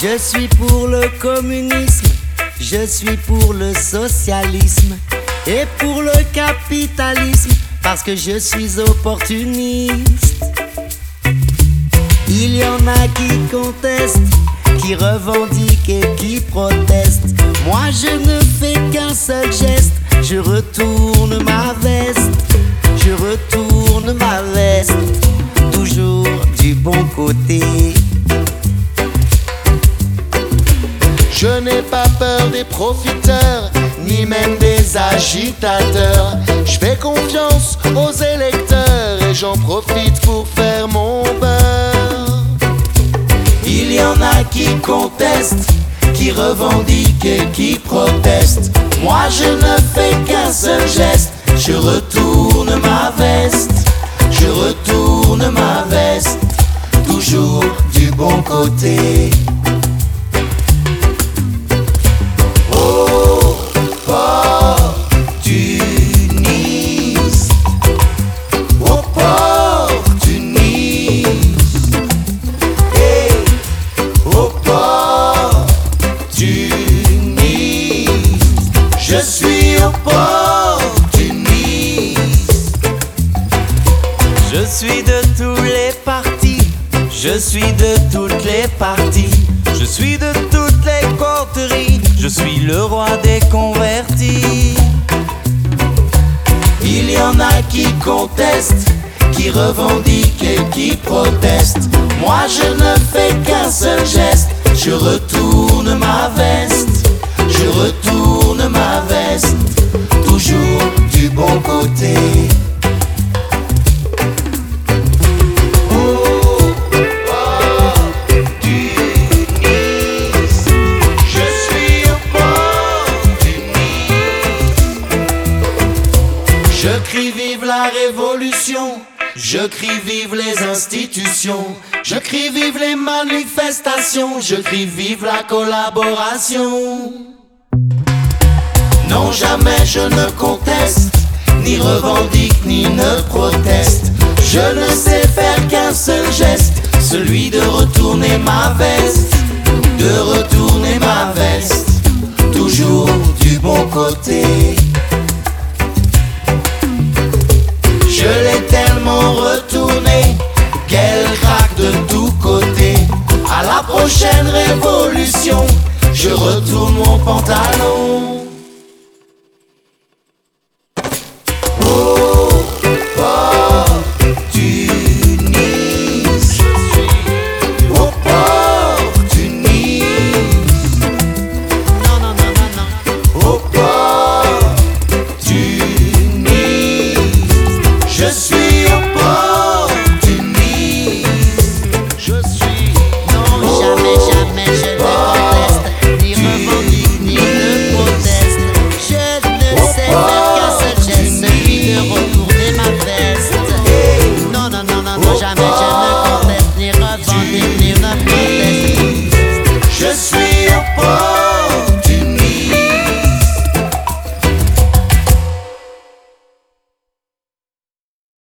Je suis pour le communisme, je suis pour le socialisme et pour le capitalisme parce que je suis opportuniste. Il y en a qui contestent, qui revendiquent et qui protestent. Moi je ne fais qu'un seul geste, je retourne ma veste, je retourne ma veste, toujours du bon côté. Je n'ai pas peur des profiteurs, ni même des agitateurs. Je fais confiance aux électeurs et j'en profite pour faire mon beurre. Il y en a qui contestent, qui revendiquent et qui protestent. Moi je ne fais qu'un seul geste, je retourne ma veste, je retourne ma veste, toujours du bon côté. Je suis opportuniste. Je suis de tous les partis, je suis de toutes les parties, je suis de toutes les coteries, je suis le roi des convertis. Il y en a qui contestent, qui revendiquent et qui protestent. Moi je ne fais qu'un seul geste, je retourne ma veste, je retourne ma veste, toujours du bon côté. Je suis opportuniste. Je crie vive la révolution, je crie vive les institutions, je crie vive les manifestations, je crie vive la collaboration. Non, jamais je ne conteste, ni revendique, ni ne proteste. Je ne sais faire qu'un seul geste, celui de retourner ma veste, de retourner ma veste, toujours du bon côté. Je l'ai tellement retourné qu'elle craque de tous côtés. À la prochaine révolution, je retourne mon pantalon. Je suis opportuniste. Je suis non, jamais, jamais je ne conteste, ni revendique, ni ne proteste. Je ne sais faire qu'un seul geste, celui de retourner ma veste. Non, non, non, non, non, jamais je ne conteste, ni revendique, ni ne proteste.